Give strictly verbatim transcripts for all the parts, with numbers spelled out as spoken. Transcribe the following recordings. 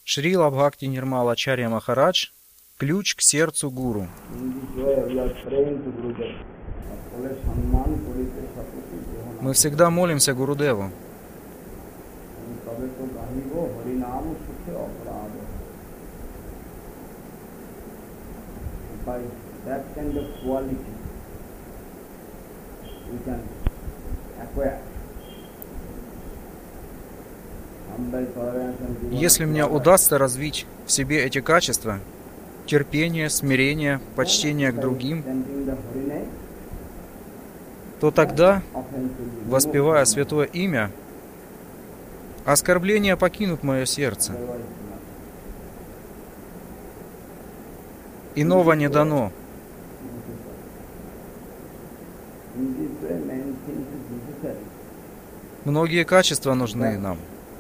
Шрила Бхакти Нирмала Ачарья Махарадж – ключ к сердцу гуру. Мы всегда молимся Гурудеву. Если мне удастся развить в себе эти качества, терпение, смирение, почтение к другим, то тогда, воспевая святое имя, оскорбления покинут мое сердце. Иного не дано. Многие качества нужны нам.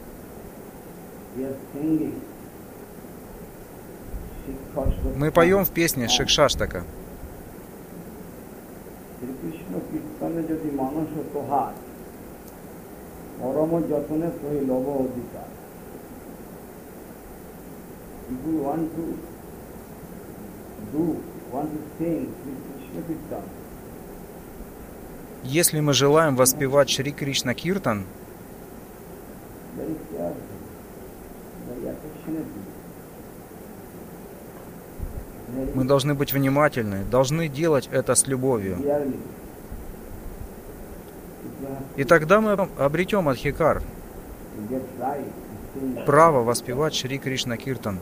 Мы поем в песне Шикшаштака. Если мы желаем воспевать Шри Кришна Киртан, мы должны быть внимательны, должны делать это с любовью. И тогда мы обретем адхикар, право воспевать Шри Кришна Киртан.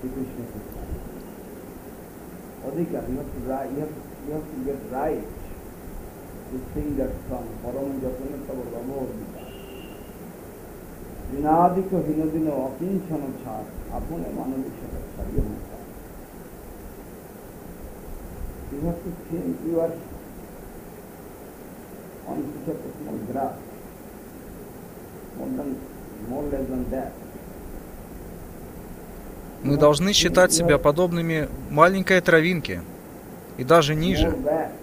You have to think you are on such a small grass, more than, more less than that. Мы должны считать себя подобными маленькой травинке, и даже ниже.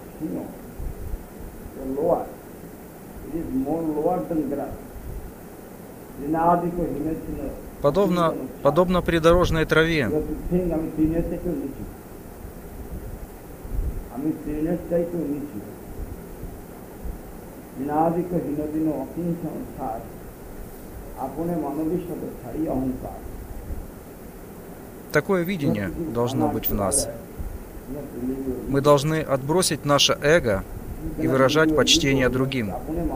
Подобно, подобно придорожной траве. Такое видение должно быть в нас. Мы должны отбросить наше эго и выражать почтение другим.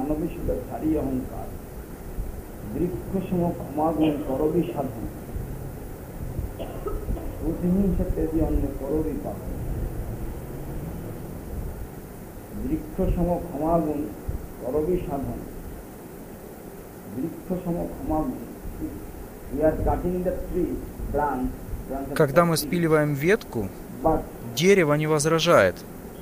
Когда мы спиливаем ветку, дерево не возражает.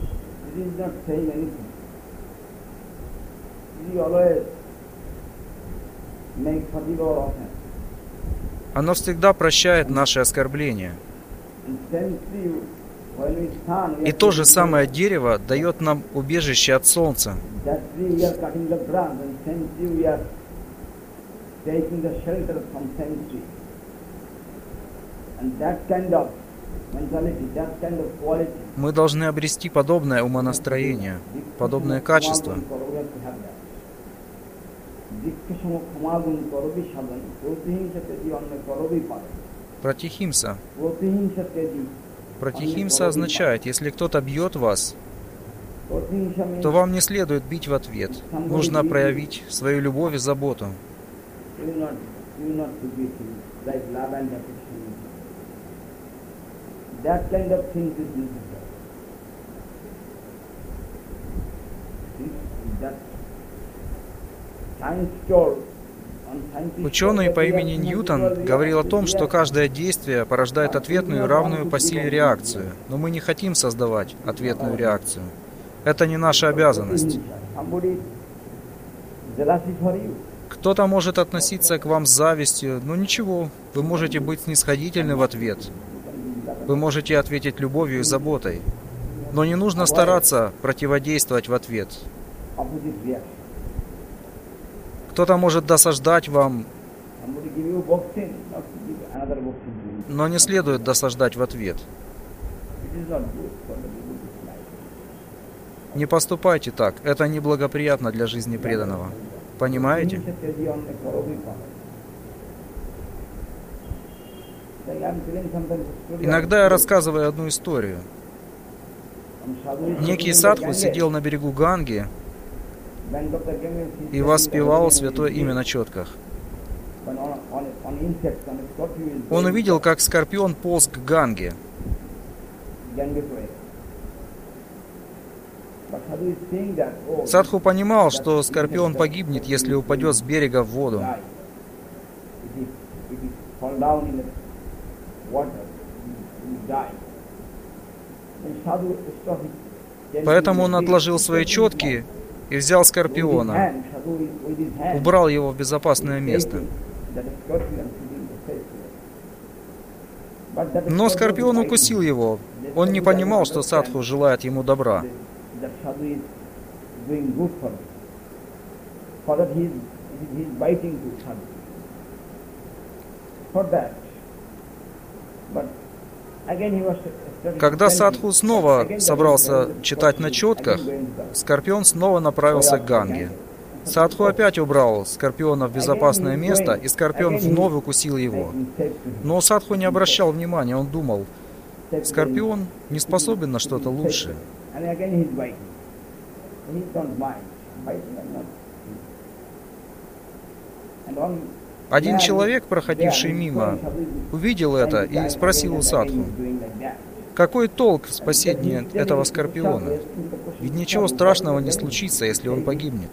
Оно всегда прощает наши оскорбления. И то же самое дерево дает нам убежище от солнца. Мы должны обрести подобное умонастроение, подобное качество. Пратихимса. Пратихимса означает, если кто-то бьет вас, то вам не следует бить в ответ. Нужно проявить свою любовь и заботу. Ученый по имени Ньютон говорил о том, что каждое действие порождает ответную и равную по силе реакцию. Но мы не хотим создавать ответную реакцию. Это не наша обязанность. Кто-то может относиться к вам с завистью, но ничего, вы можете быть снисходительны в ответ. Вы можете ответить любовью и заботой. Но не нужно стараться противодействовать в ответ. Кто-то может досаждать вам, another bhakti. Но не следует досаждать в ответ. It is not good for the devotee's life. Не поступайте так, это неблагоприятно для жизни преданного. Понимаете? Иногда я рассказываю одну историю. Некий садху сидел на берегу Ганги и воспевал святое имя на четках. Он увидел, как скорпион полз к Ганге. Садху понимал, что скорпион погибнет, если упадет с берега в воду. Поэтому он отложил свои четки и взял скорпиона, убрал его в безопасное место. Но скорпион укусил его. Он не понимал, что садху желает ему добра. Когда садху снова собрался читать на четках, скорпион снова направился к Ганге. Садху опять убрал скорпиона в безопасное место, и скорпион вновь укусил его. Но садху не обращал внимания, он думал, скорпион не способен на что-то лучшее. Один человек, проходивший мимо, увидел это и спросил у садху, какой толк в спасении этого скорпиона? Ведь ничего страшного не случится, если он погибнет.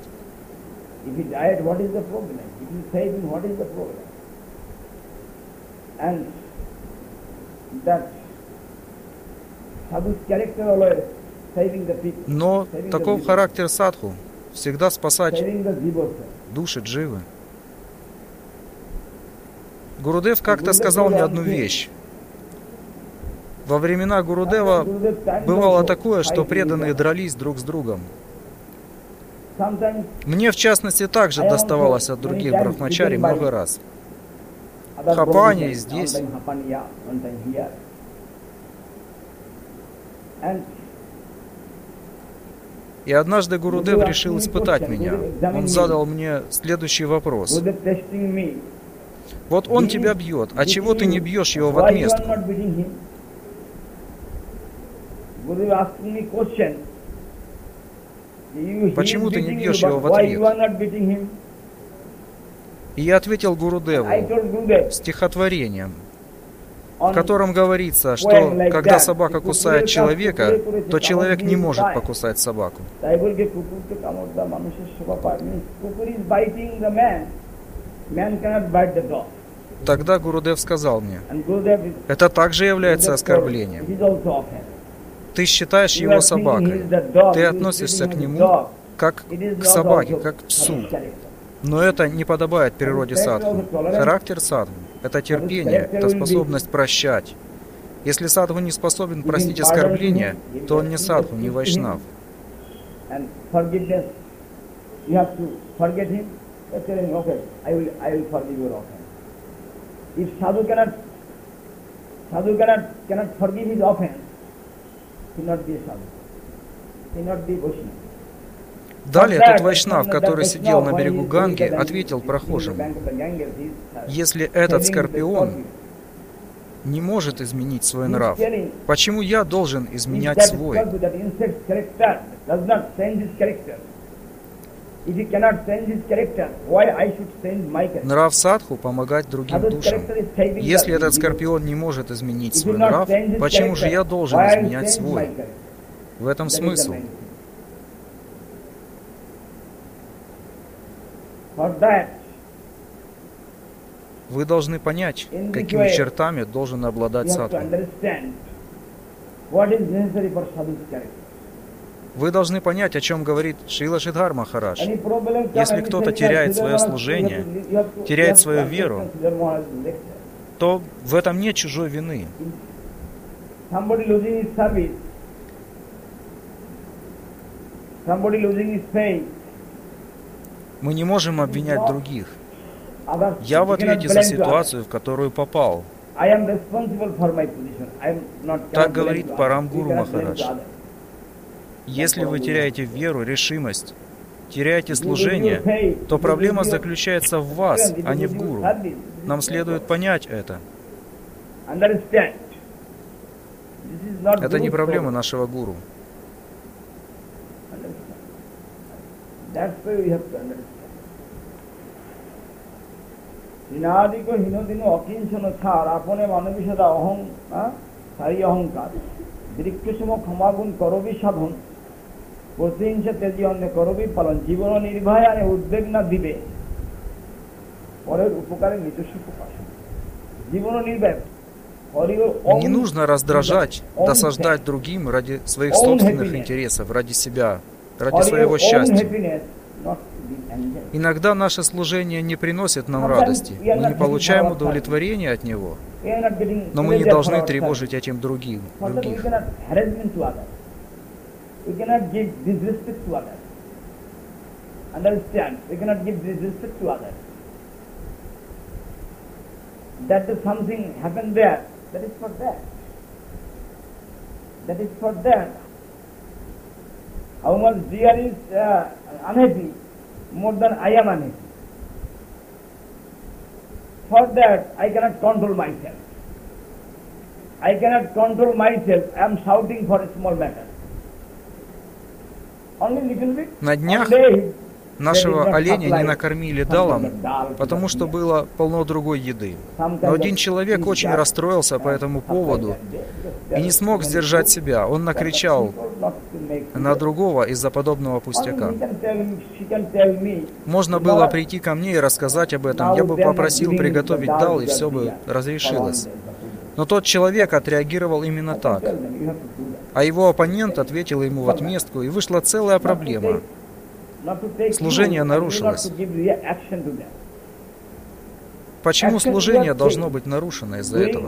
Но таков характер садху — всегда спасать души дживы. Гурудев как-то сказал мне одну вещь. Во времена Гурудева бывало такое, что преданные дрались друг с другом. Мне, в частности, также доставалось от других брахмачари много раз. Хапани здесь. И однажды Гурудев решил испытать меня. Он задал мне следующий вопрос. Вот он тебя бьет, а чего ты не бьешь его в отместку? Почему ты не бьешь его в ответ? И я ответил Гурудеву стихотворением, в котором говорится, что когда собака кусает человека, то человек не может покусать собаку. Тогда Гурудев сказал мне, это также является оскорблением. Ты считаешь его собакой, ты относишься к нему как к собаке, как к псу. Но это не подобает природе садху. Характер садху — это терпение, это способность прощать. Если садху не способен простить оскорбления, то он не садху, не вайшнав. Далее тот вайшнав, который сидел на берегу Ганги, ответил прохожим, если этот скорпион не может изменить свой нрав, почему я должен изменять свой? Нрав садху — помогать другим душам. Если этот скорпион не может изменить свой нрав, почему же я должен изменять свой? В этом смысл. Вы должны понять, какими чертами должен обладать садху. Вы должны понять, о чем говорит Шрила Шридхар Махарадж. Если кто-то теряет свое служение, теряет свою веру, то в этом нет чужой вины. Мы не можем обвинять других. Я в ответе за ситуацию, в которую попал. I am responsible for my position. I am not Так cannot говорит blame to Парам others. Гуру We cannot blame Махарадж. to others. Если вы теряете веру, решимость, теряете You lose служение, your faith, то you проблема lose your заключается в вас, strength, а you не lose в your гуру. service. Нам следует понять это. Understand. This is not Это не Guru's проблема problem. нашего гуру. Understand. That's why we have to understand. হীনাদিকো হীনদিন অকিঞ্চন ছাড় আপনে মানবী সদা অহং সারি অহংকার দৃক্ষসম ক্ষমাগুণ করবি সাধন প্রতিহিংসা তেজি অন্য করবি পালন জীবন নির্ভয় আনে উদ্বেগ না দিবে পরের উপকারে নিজস্ব প্রকাশন জীবন নির্ভয় Не нужно раздражать, досаждать другим ради своих собственных интересов, ради себя, ради своего счастья. Иногда наше служение не приносит нам радости, мы не получаем удовлетворения от него, но мы не должны тревожить этим другим, других. That is something happened there. That is for that. That is for that. How much dear is uh, unhappy, more than I am unhappy. For that, I cannot control myself. I cannot control myself. I am shouting for a small matter. Only little bit. На днях нашего оленя не накормили далом, потому что было полно другой еды. Но один человек очень расстроился по этому поводу и не смог сдержать себя. Он накричал на другого из-за подобного пустяка. Можно было прийти ко мне и рассказать об этом. Я бы попросил приготовить дал, и все бы разрешилось. Но тот человек отреагировал именно так. А его оппонент ответил ему в отместку, и вышла целая проблема. Служение нарушилось. Почему служение должно быть нарушено из-за этого?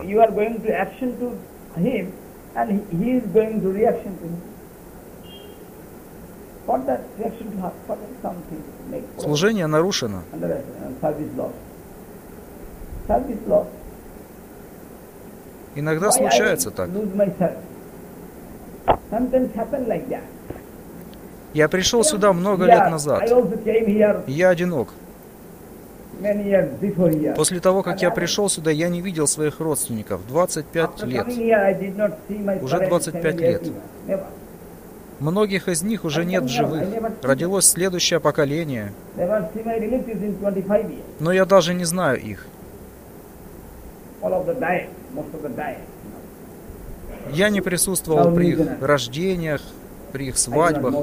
Служение нарушено. Иногда случается так. Я пришел сюда много лет назад. И я одинок. После того, как я пришел сюда, я не видел своих родственников. двадцать пять лет. Уже двадцать пять лет. Многих из них уже нет в живых. Родилось следующее поколение. Но я даже не знаю их. Я не присутствовал при их рождениях, при их свадьбах.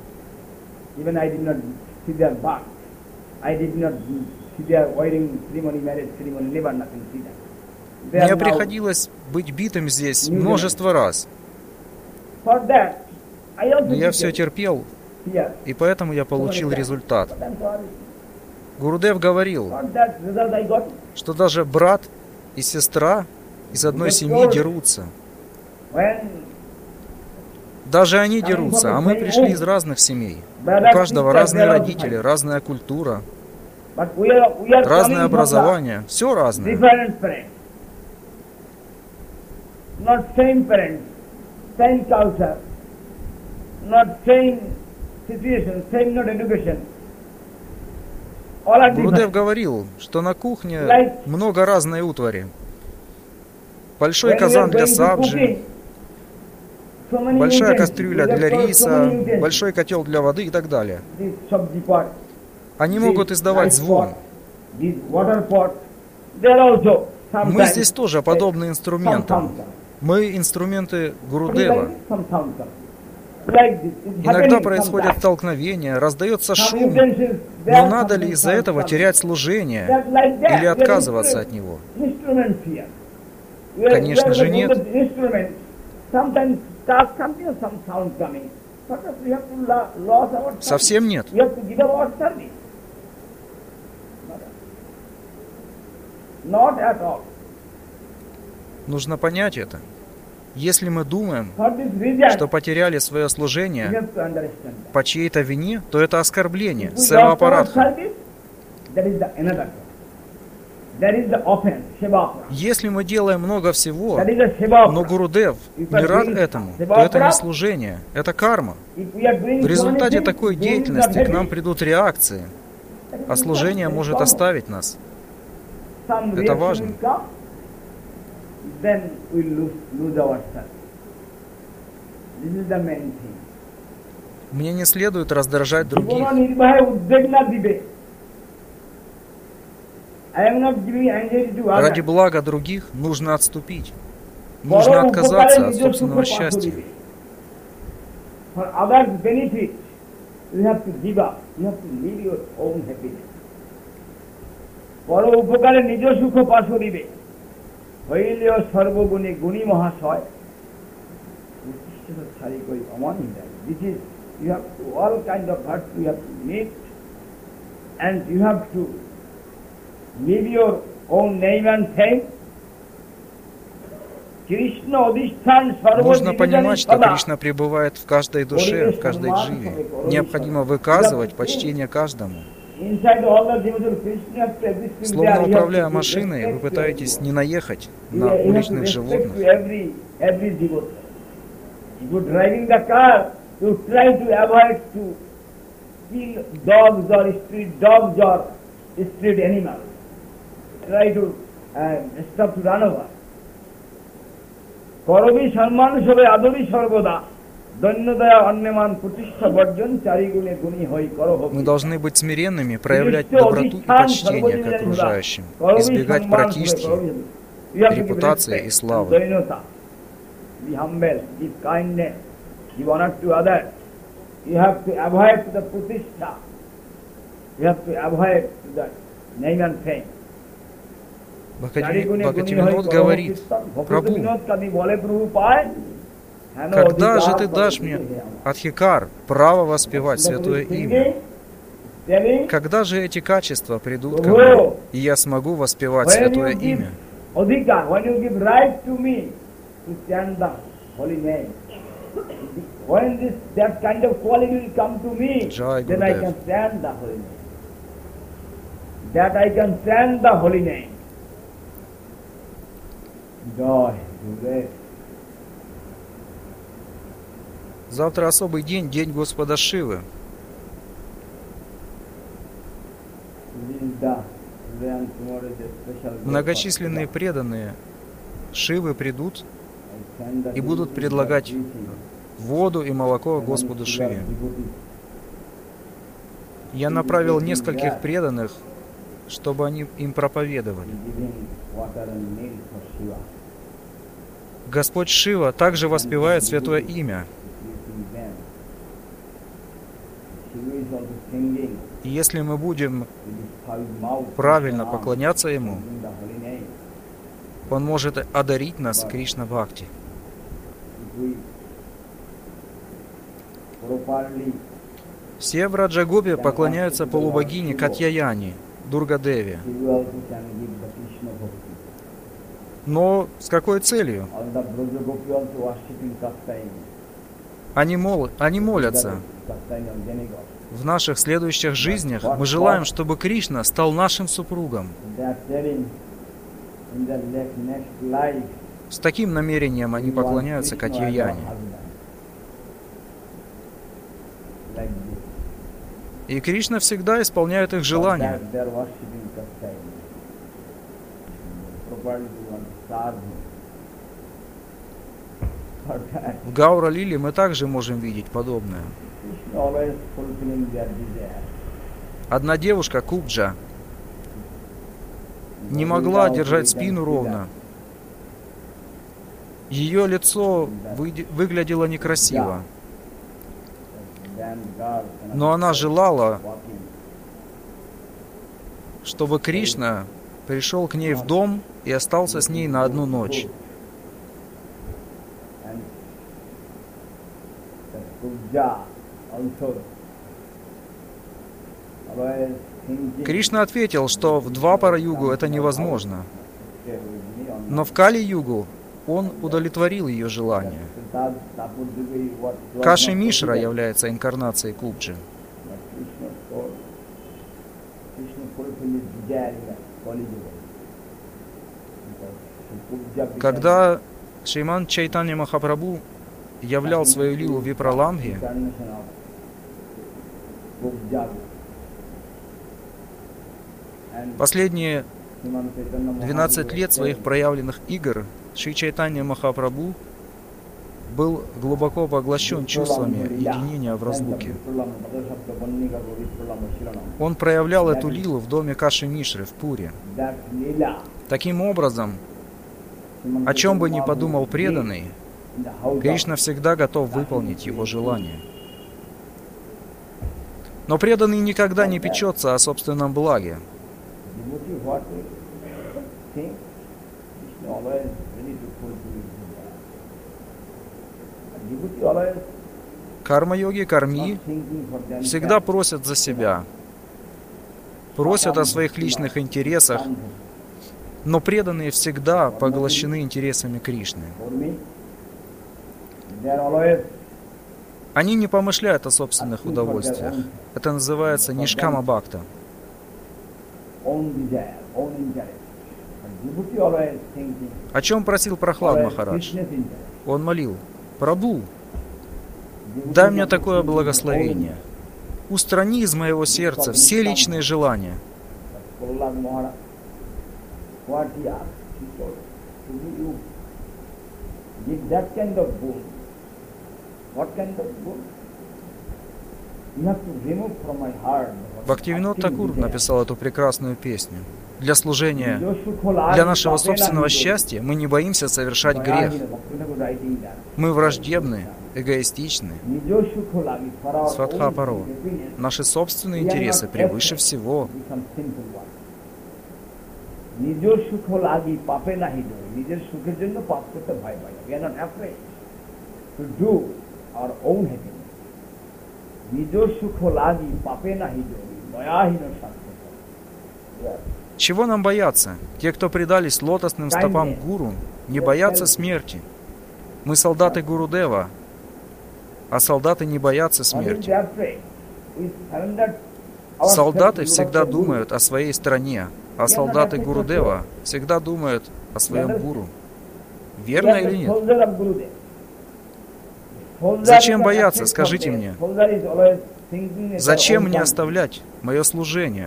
Мне приходилось быть битым здесь множество раз. Но я все терпел, и поэтому я получил результат. Гурудев говорил, что даже брат и сестра из одной семьи дерутся. Даже они дерутся, а мы пришли из разных семей. У каждого разные родители, разная культура, разное образование, все разное. Гурудев говорил, что на кухне много разной утвари. Большой казан для сабджи, большая кастрюля для риса, большой котел для воды и так далее. Они могут издавать звон. Мы здесь тоже подобны инструментам. Мы инструменты Гурудева. Иногда происходят столкновения, раздается шум, но надо ли из-за этого терять служение или отказываться от него? Конечно же нет. Совсем нет. Нужно понять это. Если мы думаем, что потеряли свое служение по чьей-то вине, то это оскорбление. Сева аппаратха. That is the offense, Seva. Если мы делаем много всего, That is the Seva. но Гурудев не рад этому, то это не служение, это карма. В результате такой деятельности к нам придут реакции, а служение может оставить нас. Это важно. Then we lose, lose ourselves. This is the main thing. Мне не следует раздражать других. Ради блага других нужно отступить. Нужно отказаться от собственного счастья. হইলেও সর্বগুণে গুণী মহাশয় this is you have to all kind of virtue you have to meet and you have to give your own name and fame. Кришна одистан сарва. Нужно понимать, что Кришна пребывает в каждой душе, в каждой дживе. Необходимо выказывать почтение каждому. Словно управляя машиной, вы пытаетесь не наехать на уличных животных. করবি সম্মান সবে আদরি সর্বদা। Мы должны быть смиренными, проявлять доброту и почтение к окружающим, избегать братишки, репутации и славы. Бхактивинод говорит: Прабху, когда же ты дашь мне, Адхикар, право воспевать святое имя? Когда же эти качества придут ко мне, и я смогу воспевать святое имя? Джай Гурудев. Завтра особый день, день Господа Шивы. Многочисленные преданные Шивы придут и будут предлагать воду и молоко Господу Шиве. Я направил нескольких преданных, чтобы они им проповедовали. Господь Шива также воспевает святое имя. И если мы будем правильно поклоняться Ему, Он может одарить нас Кришна Бхакти. Все в Раджагопе поклоняются полубогине Катьяяни, Дурга-деве. Но с какой целью? Они, мол... Они молятся. В наших следующих жизнях мы желаем, чтобы Кришна стал нашим супругом. С таким намерением они поклоняются Катьяяне. И Кришна всегда исполняет их желания. В Гаура-лиле мы также можем видеть подобное. Одна девушка, Кубджа, не могла держать спину ровно. Ее лицо вы... выглядело некрасиво. Но она желала, чтобы Кришна пришел к ней в дом и остался с ней на одну ночь. Кришна ответил, что в Двапара-югу это невозможно. Но в Кали-югу он удовлетворил ее желание. Каши Мишра является инкарнацией Кубджи. Когда Шриман Чайтанья Махапрабху являл свою лилу в Випраламбхе, последние двенадцать лет своих проявленных игр Шри Чайтанья Махапрабху был глубоко поглощен чувствами единения в разлуке. Он проявлял эту лилу в доме Каши Мишры в Пуре. Таким образом, о чем бы ни подумал преданный, Кришна всегда готов выполнить его желание. Но преданный никогда не печется о собственном благе. Карма-йоги, карми всегда просят за себя, просят о своих личных интересах, но преданные всегда поглощены интересами Кришны. Они не помышляют о собственных удовольствиях. Это называется нишкама бхакта. О чем просил Прахлад Махарадж? Он молил: Прабху, дай мне такое благословение. Устрани из моего сердца все личные желания. Бхактивинод Такур написал эту прекрасную песню. Для служения, для нашего собственного счастья мы не боимся совершать грех. Мы враждебны, эгоистичны. Сватхапаро. Наши собственные интересы превыше всего. Чего нам бояться? Те, кто предались лотосным стопам Гуру, не боятся смерти. Мы солдаты Гурудева, а солдаты не боятся смерти. Солдаты всегда думают о своей стране, а солдаты Гурудева всегда думают о своем гуру. Верно или нет? Зачем бояться, скажите мне? Зачем мне оставлять мое служение?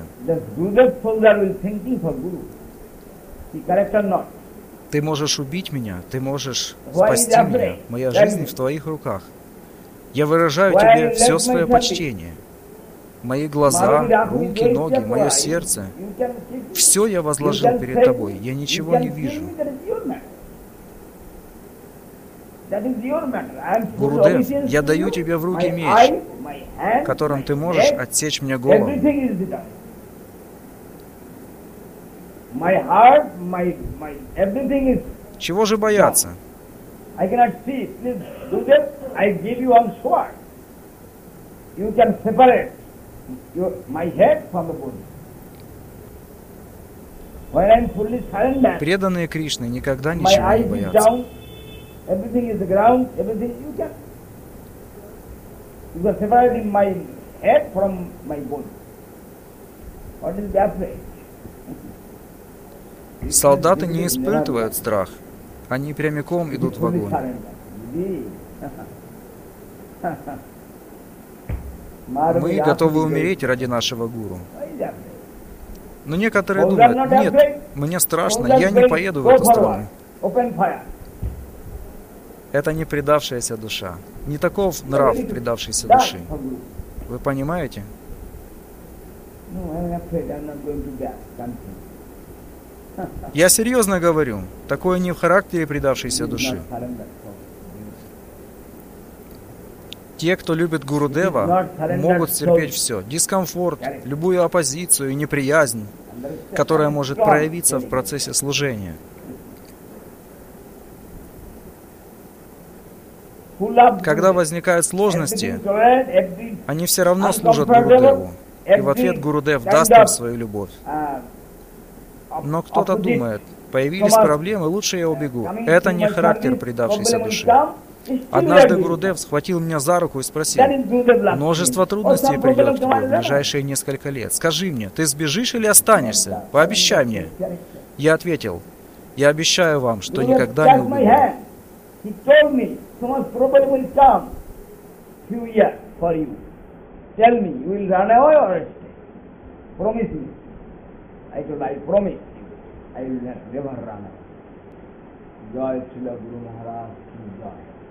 Ты можешь убить меня, ты можешь спасти меня. Моя жизнь в твоих руках. Я выражаю тебе все свое почтение. Мои глаза, руки, ноги, мое сердце. Все я возложил перед тобой. Я ничего не вижу. Гурудев, я даю тебе в руки меч, которым ты можешь отсечь мне голову. Чего же бояться? Преданные Кришны никогда ничего не боятся. Everything is the ground, everything you can. You are separating my head from my body. What is the afraid? Солдаты не испытывают страх. Они прямиком идут в огонь. Мы готовы умереть ради нашего гуру. Но некоторые думают: нет, мне страшно, я не поеду в эту страну. Это не предавшаяся душа. Не таков нрав предавшейся души. Вы понимаете? Я серьезно говорю. Такое не в характере предавшейся души. Те, кто любит Гурудева, могут терпеть все. Дискомфорт, любую оппозицию и неприязнь, которая может проявиться в процессе служения. Когда возникают сложности, они все равно служат Гурудеву, и в ответ Гурудев даст им свою любовь. Но кто-то думает: появились проблемы, лучше я убегу. Это не характер предавшейся души. Однажды Гурудев схватил меня за руку и спросил: множество трудностей придет к тебе в ближайшие несколько лет. Скажи мне, ты сбежишь или останешься? Пообещай мне. Я ответил: Я обещаю вам, что You will никогда не catch my убегу. hand. He told me, so much trouble will come few years for you. Tell me, you will run away or stay? Promise me. I told, I promise you, I will never run away. Jai Srila Guru Maharaj ki jai.